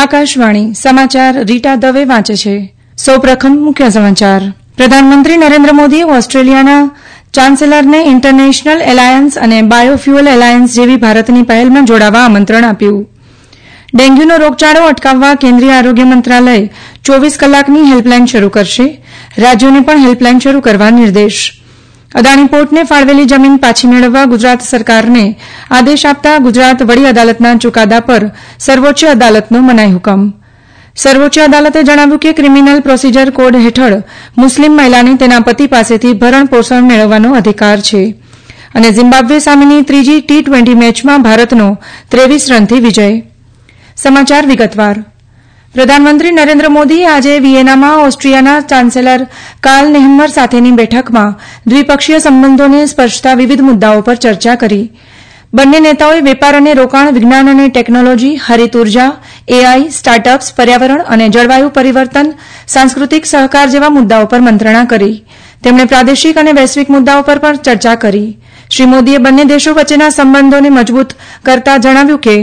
આકાશવાણી સમાચાર રીટા દવે વાંચે છે. સૌપ્રથમ મુખ્ય સમાચાર. પ્રધાનમંત્રી નરેન્દ્ર મોદીએ ઓસ્ટ્રેલિયાના ચાન્સેલરને ઇન્ટરનેશનલ એલાયન્સ અને બાયોફ્યુઅલ એલાયન્સ જેવી ભારતની પહેલમાં જોડાવા આમંત્રણ આપ્યું. ડેન્ગ્યુનો રોગચાળો અટકાવવા કેન્દ્રીય આરોગ્ય મંત્રાલય 24 કલાકની હેલ્પલાઇન શરૂ કરશે. રાજ્યોને પણ હેલ્પલાઇન શરૂ કરવા નિર્દેશ. અદાણી પોર્ટને ફાળવેલી જમીન પાછી મેળવવા ગુજરાત સરકારને આદેશ આપતા ગુજરાત વડી અદાલતના ચુકાદા પર સર્વોચ્ચ અદાલતનો મનાઈ હુકમ. સર્વોચ્ચ અદાલતે જણાવ્યું કે ક્રિમિનલ પ્રોસિજર કોડ હેઠળ મુસ્લિમ મહિલાને તેના પતિ પાસેથી ભરણ પોષણ મેળવવાનો અધિકાર છે. અને ઝિમ્બાબ્વે સામેની ત્રીજી T20 મેચમાં ભારતનો 23 રનથી વિજય. સમાચાર વિગતવાર. પ્રધાનમંત્રી નરેન્દ્ર મોદીએ આજે વિયેનામાં ઓસ્ટ્રિયાના ચાન્સેલર કાર્લ નેહમર સાથેની બેઠકમાં દ્વિપક્ષીય સંબંધોને સ્પર્શતા વિવિધ મુદ્દાઓ પર ચર્ચા કરી. બંને નેતાઓએ વેપાર અને રોકાણ, વિજ્ઞાન અને ટેકનોલોજી, હરિત ઉર્જા, AI, સ્ટાર્ટઅપ્સ, પર્યાવરણ અને જળવાયુ પરિવર્તન, સાંસ્કૃતિક સહકાર જેવા મુદ્દાઓ પર મંત્રણા કરી. તેમણે પ્રાદેશિક અને વૈશ્વિક મુદ્દાઓ પર પણ ચર્ચા કરી. શ્રી મોદીએ બંને દેશો વચ્ચેના સંબંધોને મજબૂત કરતા જણાવ્યું કે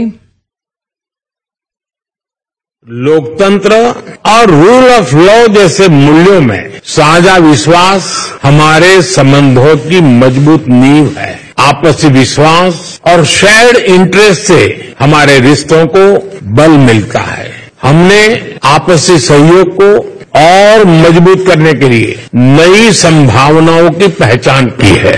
लोकतंत्र और रूल ऑफ लॉ जैसे मूल्यों में साझा विश्वास हमारे संबंधों की मजबूत नींव है. आपसी विश्वास और शेयर्ड इंटरेस्ट से हमारे रिश्तों को बल मिलता है. हमने आपसी सहयोग को और मजबूत करने के लिए नई संभावनाओं की पहचान की है.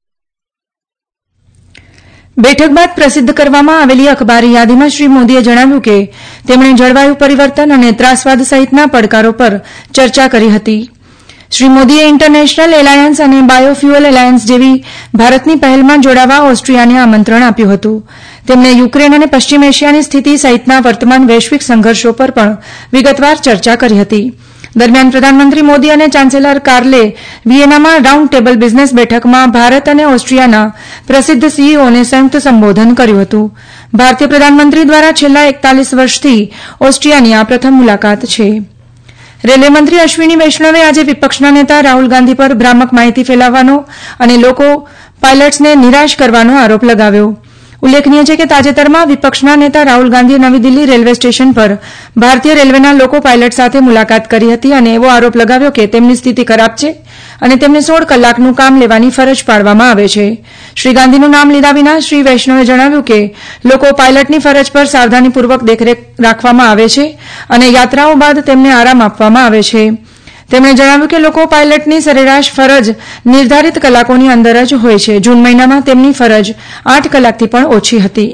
બેઠક બાદ પ્રસિદ્ધ કરવામાં આવેલી અખબારી યાદીમાં શ્રી મોદીએ જણાવ્યું કે તેમણે જળવાયુ પરિવર્તન અને ત્રાસવાદ સહિતના પડકારો પર ચર્ચા કરી હતી. શ્રી મોદીએ ઇન્ટરનેશનલ એલાયન્સ અને બાયોફ્યુઅલ એલાયન્સ જેવી ભારતની પહેલમાં જોડાવા ઓસ્ટ્રિયાને આમંત્રણ આપ્યું હતું. તેમણે યુક્રેન અને પશ્ચિમ એશિયાની સ્થિતિ સહિતના વર્તમાન વૈશ્વિક સંઘર્ષો પર પણ વિગતવાર ચર્ચા કરી હતી. દરમિયાન પ્રધાનમંત્રી મોદી અને ચાન્સેલર કાર્લે વિયેનામાં રાઉન્ડ ટેબલ બિઝનેસ બેઠકમાં ભારત અને ઓસ્ટ્રિયાના પ્રસિદ્ધ CEOને સંયુક્ત સંબોધન કર્યું હતું. ભારતીય પ્રધાનમંત્રી દ્વારા છેલ્લા 41 વર્ષથી ઓસ્ટ્રિયાની આ પ્રથમ મુલાકાત છે. રેલવે મંત્રી અશ્વિની વૈષ્ણવે આજે વિપક્ષના નેતા રાહુલ ગાંધી પર ભ્રામક માહિતી ફેલાવવાનો અને લોકો પાયલટ્સને નિરાશ કરવાનો આરોપ લગાવ્યો. ઉલ્લેખનીય છે કે તાજેતરમાં વિપક્ષના નેતા રાહુલ ગાંધીએ નવી દિલ્હી રેલવે સ્ટેશન પર ભારતીય રેલવેના લોકો પાયલટ સાથે મુલાકાત કરી હતી અને એવો આરોપ લગાવ્યો કે તેમની સ્થિતિ ખરાબ છે અને તેમને 16 કલાકનું કામ લેવાની ફરજ પાડવામાં આવે છે. શ્રી ગાંધીનું નામ લીધા વિના શ્રી વૈષ્ણવે જણાવ્યું કે લોકો પાયલટની ફરજ પર સાવધાનીપૂર્વક દેખરેખ રાખવામાં આવે છે અને યાત્રાઓ બાદ તેમને આરામ આપવામાં આવે છે. તેમણે જણાવ્યું કે લોકો પાયલટની સરેરાશ ફરજ નિર્ધારિત કલાકોની અંદર જ હોય છે. જૂન મહિનામાં તેમની ફરજ 8 કલાકથી પણ ઓછી હતી.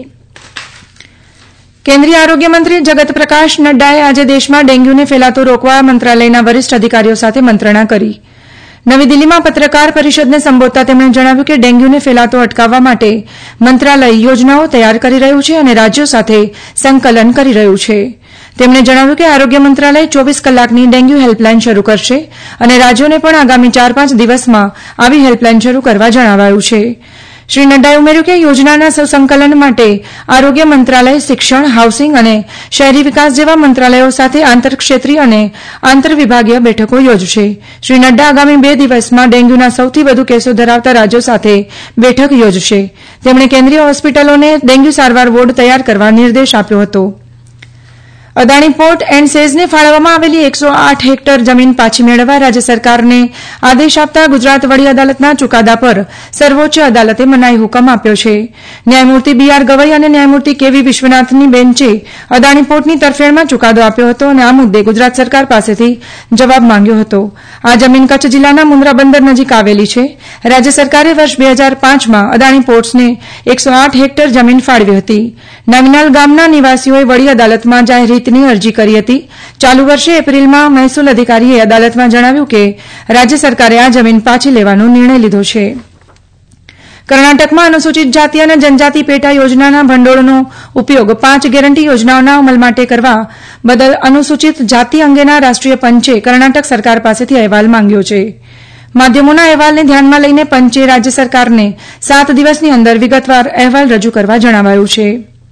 કેન્દ્રીય આરોગ્ય મંત્રી જગત પ્રકાશ નડ્ડાએ આજે દેશમાં ડેન્ગ્યુને ફેલાતો રોકવા મંત્રાલયના વરિષ્ઠ અધિકારીઓ સાથે મંત્રણા કરી. નવી દિલ્હીમાં પત્રકાર પરિષદને સંબોધતા તેમણે જણાવ્યું કે ડેન્ગ્યુને ફેલાતો અટકાવવા માટે મંત્રાલય યોજનાઓ તૈયાર કરી રહ્યું છે અને રાજ્યો સાથે સંકલન કરી રહ્યું છે. તેમણે જણાવ્યું કે આરોગ્ય મંત્રાલય 24 કલાકની ડેન્ગ્યુ હેલ્પલાઇન શરૂ કરશે અને રાજ્યોને પણ આગામી 4-5 દિવસમાં આવી હેલ્પલાઇન શરૂ કરવા જણાવાયું છે. શ્રી નડ્ડાએ ઉમેર્યું કે યોજનાના સંકલન માટે આરોગ્ય મંત્રાલય શિક્ષણ, હાઉસિંગ અને શહેરી વિકાસ જેવા મંત્રાલયો સાથે આંતરક્ષેત્રીય અને આંતરવિભાગીય બેઠકો યોજશે. શ્રી નડ્ડા આગામી 2 દિવસમાં ડેન્ગ્યુના સૌથી વધુ કેસો ધરાવતા રાજ્યો સાથે બેઠક યોજશે. તેમણે કેન્દ્રીય હોસ્પિટલોને ડેન્ગ્યુ સારવાર વોર્ડ તૈયાર કરવા નિર્દેશ આપ્યો હતો. અદાણી પોર્ટ એન્ડ સેઝને ફાળવવામાં આવેલી 108 હેક્ટર જમીન પાછી મેળવવા રાજ્ય સરકારને આદેશ આપતા ગુજરાત વડી અદાલતના ચુકાદા પર સર્વોચ્ચ અદાલતે મનાઈ હુકમ આપ્યો છે. ન્યાયમૂર્તિ BR ગવઈ અને ન્યાયમૂર્તિ KV વિશ્વનાથની બેન્ચે અદાણી પોર્ટની તરફેણમાં ચુકાદો આપ્યો હતો અને આ મુદ્દે ગુજરાત સરકાર પાસેથી જવાબ માંગ્યો હતો. આ જમીન કચ્છ જિલ્લાના મુન્દ્રા બંદર નજીક આવેલી છે. રાજ્ય સરકારે વર્ષ 2005માં અદાણી પોર્ટ્સને 108 હેક્ટર જમીન ફાળવી હતી. નવીનાલ ગામના નિવાસીઓએ વડી અદાલતમાં જાહેર હિતની અરજી કરી હતી. ચાલુ વર્ષે એપ્રિલમાં મહેસૂલ અધિકારીએ અદાલતમાં જણાવ્યું કે રાજ્ય સરકારે આ જમીન પાછી લેવાનો નિર્ણય લીધો છે. કર્ણાટકમાં અનુસૂચિત જાતિ અને જનજાતિ પેટા યોજનાના ભંડોળનો ઉપયોગ 5 ગેરંટી યોજનાઓના અમલ માટે કરવા બદલ અનુસૂચિત જાતિ અંગેના રાષ્ટ્રીય પંચે કર્ણાટક સરકાર પાસેથી અહેવાલ માંગ્યો છે. માધ્યમોના અહેવાલને ધ્યાનમાં લઈને પંચે રાજ્ય સરકારને 7 દિવસની અંદર વિગતવાર અહેવાલ રજૂ કરવા જણાવાયું છે.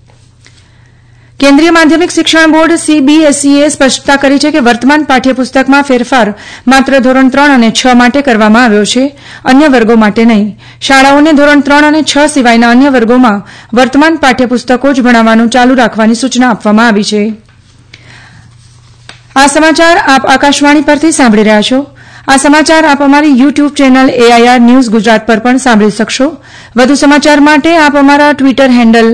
કેન્દ્રીય માધ્યમિક શિક્ષણ બોર્ડ CBSEએ સ્પષ્ટતા કરી છે કે વર્તમાન પાઠ્યપુસ્તકમાં ફેરફાર માત્ર ધોરણ 3 અને 6 માટે કરવામાં આવ્યો છે, અન્ય વર્ગો માટે નહીં. શાળાઓને ધોરણ 3 અને 6 સિવાયના અન્ય વર્ગોમાં વર્તમાન પાઠ્યપુસ્તકો જ ભણાવવાનું ચાલુ રાખવાની સૂચના આપવામાં આવી છે. આ સમાચાર આપ આકાશવાણી પરથી સાંભળી રહ્યા છો. આ સમાચાર આપ અમારી YouTube channel AIR news Gujarat પર પણ સાંભળી શકશો. વધુ સમાચાર માટે આપ અમારા ટ્વિટર હેન્ડલ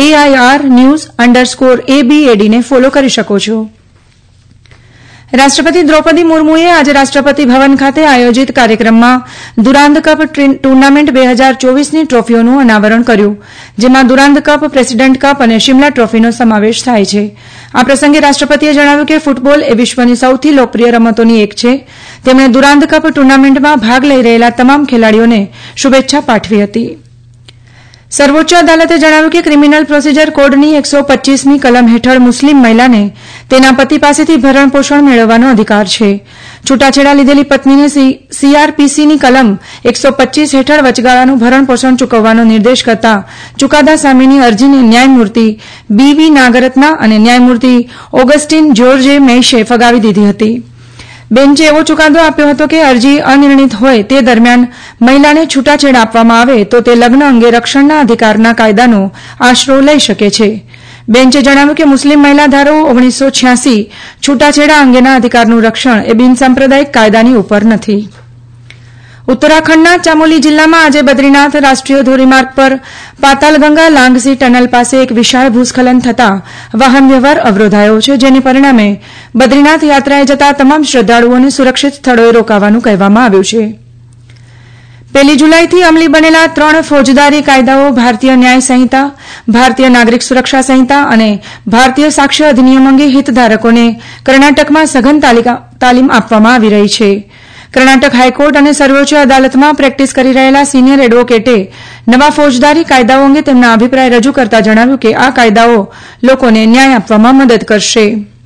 AIR_news_ABAD ને ફોલો કરી શકો છો. રાષ્ટ્રપતિ દ્રૌપદી મુર્મુએ આજે રાષ્ટ્રપતિ ભવન ખાતે આયોજિત કાર્યક્રમમાં દુરાંદ કપ ટુર્નામેન્ટ 2024ની ટ્રોફીઓનું અનાવરણ કર્યું, જેમાં દુરાંદ કપ, પ્રેસિડેન્ટ કપ અને શિમલા ટ્રોફીનો સમાવેશ થાય છે. આ પ્રસંગે રાષ્ટ્રપતિએ જણાવ્યું કે ફૂટબોલ એ વિશ્વની સૌથી લોકપ્રિય રમતોની એક છે. તેમણે દુરાંદ કપ ટુર્નામેન્ટમાં ભાગ લઈ રહેલા તમામ ખેલાડીઓને શુભેચ્છા પાઠવી હતી. સર્વોચ્ચ અદાલતે જણાવ્યું કે ક્રિમિનલ પ્રોસિજર કોડની 125મી કલમ હેઠળ મુસ્લિમ મહિલાને તેના પતિ પાસેથી ભરણપોષણ મેળવવાનો અધિકાર છે. છૂટાછેડા લીધેલી પત્નીને CRPCની કલમ 125 હેઠળ વચગાળાનું ભરણપોષણ ચૂકવવાનો નિર્દેશ કરતા ચુકાદા સામેની અરજીને ન્યાયમૂર્તિ BV નાગરત્ના અને ન્યાયમૂર્તિ ઓગસ્ટીન જ્યોર્જે મેઇશે ફગાવી દીધી હતી. બેન્ચે એવો ચુકાદો આપ્યો હતો કે અરજી અનિર્ણિત હોય તે દરમિયાન મહિલાને છૂટાછેડા આપવામાં આવે તો તે લગ્ન અંગે રક્ષણના અધિકારના કાયદાનો આશરો લઈ શકે છે. બેન્ચે જણાવ્યું કે મુસ્લિમ મહિલા ધારો 1986 છૂટાછેડા અંગેના અધિકારનું રક્ષણ એ બિનસાંપ્રદાયિક કાયદાની ઉપર નથી. ઉત્તરાખંડના ચામોલી જિલ્લામાં આજે બદ્રીનાથ રાષ્ટ્રીય ધોરીમાર્ગ પર પાતાલગંગા લાંગસી ટનલ પાસે એક વિશાળ ભૂસ્ખલન થતાં વાહન વ્યવહાર અવરોધાયો છે, જેને પરિણામે બદ્રીનાથ યાત્રાએ જતા તમામ શ્રદ્ધાળુઓને સુરક્ષિત સ્થળોએ રોકાવાનું કહેવામાં આવ્યું છે. 1 જુલાઈથી અમલી બનેલા 3 ફોજદારી કાયદાઓ ભારતીય ન્યાય સંહિતા, ભારતીય નાગરિક સુરક્ષા સંહિતા અને ભારતીય સાક્ષ્ય અધિનિયમ અંગે હિતધારકોને કર્ણાટકમાં સઘન તાલીમ આપવામાં આવી રહી છે. કર્ણાટક હાઈકોર્ટ અને સર્વોચ્ચ અદાલતમાં પ્રેક્ટિસ કરી રહેલા સિનિયર એડવોકેટે નવા ફોજદારી કાયદાઓ અંગે તેમના અભિપ્રાય રજૂ કરતા જણાવ્યું કે આ કાયદાઓ લોકોને ન્યાય આપવામાં મદદ કરશે.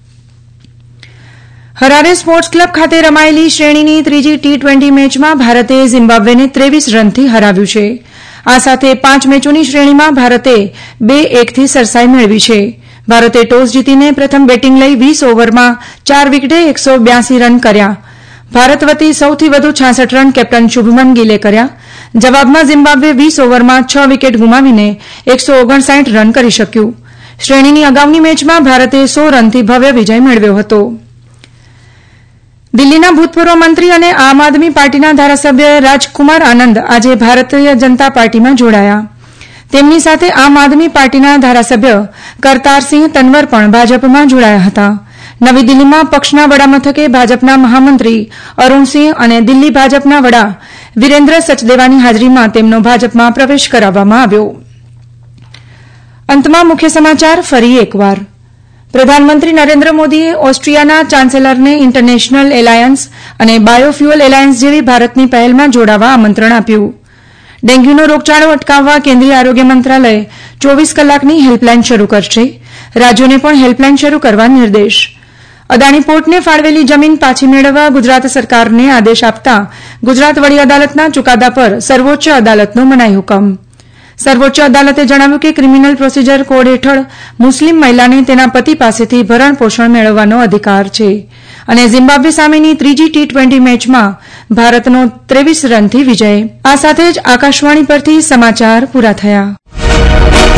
હરારે સ્પોર્ટ્સ ક્લબ ખાતે રમાયેલી શ્રેણીની ત્રીજી T20 મેચમાં ભારતે ઝિમ્બાબ્વેને 23 રનથી હરાવ્યું છે. આ સાથે 5 મેચોની શ્રેણીમાં ભારતે 2-1થી સરસાઈ મેળવી છે. ભારતે ટોસ જીતીને પ્રથમ બેટિંગ લઈ 20 ઓવરમાં 4 વિકેટે 182 રન કર્યા. ભારત વતી સૌથી વધુ 66 રન કેપ્ટન શુભમન ગિલે કર્યા. જવાબમાં ઝિમ્બાબ્વે 20 ઓવરમાં 6 વિકેટ ગુમાવીને 159 રન કરી શક્યું. શ્રેણીની અગાઉની મેચમાં ભારતે 100 રનથી ભવ્ય વિજય મેળવ્યો હતો. દિલ્હીના ભૂતપૂર્વ મંત્રી અને આમ આદમી પાર્ટીના ધારાસભ્ય રાજકુમાર આનંદ આજે ભારતીય જનતા પાર્ટીમાં જોડાયા. તેમની સાથે આમ આદમી પાર્ટીના ધારાસભ્ય કરતારસિંહ તનવર પણ ભાજપમાં જોડાયા હતા. નવી દિલ્હીમાં પક્ષના વડામથકે ભાજપના મહામંત્રી અરૂણસિંહ અને દિલ્હી ભાજપના વડા વિરેન્દ્ર સચદેવાની હાજરીમાં તેમનો ભાજપમાં પ્રવેશ કરાવવામાં આવ્યો. અંતમાં મુખ્ય સમાચાર ફરી એકવાર. પ્રધાનમંત્રી નરેન્દ્ર મોદીએ ઓસ્ટ્રિયાના ચાન્સેલરને ઇન્ટરનેશનલ એલાયન્સ અને બાયોફ્યુઅલ એલાયન્સ જેવી ભારતની પહેલમાં જોડાવા આમંત્રણ આપ્યું. ડેન્ગ્યુનો રોગચાળો અટકાવવા કેન્દ્રીય આરોગ્ય મંત્રાલય 24 કલાકની હેલ્પલાઇન શરૂ કરશે. રાજ્યોને પણ હેલ્પલાઇન શરૂ કરવા નિર્દેશ. અદાણી પોર્ટને ફાળવેલી જમીન પાછી મેળવવા ગુજરાત સરકારને આદેશ આપતા ગુજરાત વડી અદાલતના ચુકાદા પર સર્વોચ્ચ અદાલતનો મનાઈ હુકમ. સર્વોચ્ચ અદાલતે જણાવ્યું કે ક્રિમિનલ પ્રોસિજર કોડ હેઠળ મુસ્લિમ મહિલાને તેના પતિ પાસેથી ભરણપોષણ મેળવવાનો અધિકાર છે. અને ઝિમ્બાબ્વે સામેની ત્રીજી T20 મેચમાં ભારતનો 23 રનથી વિજય. આ સાથે જ આકાશવાણી પરથી સમાચાર પૂરા થયા.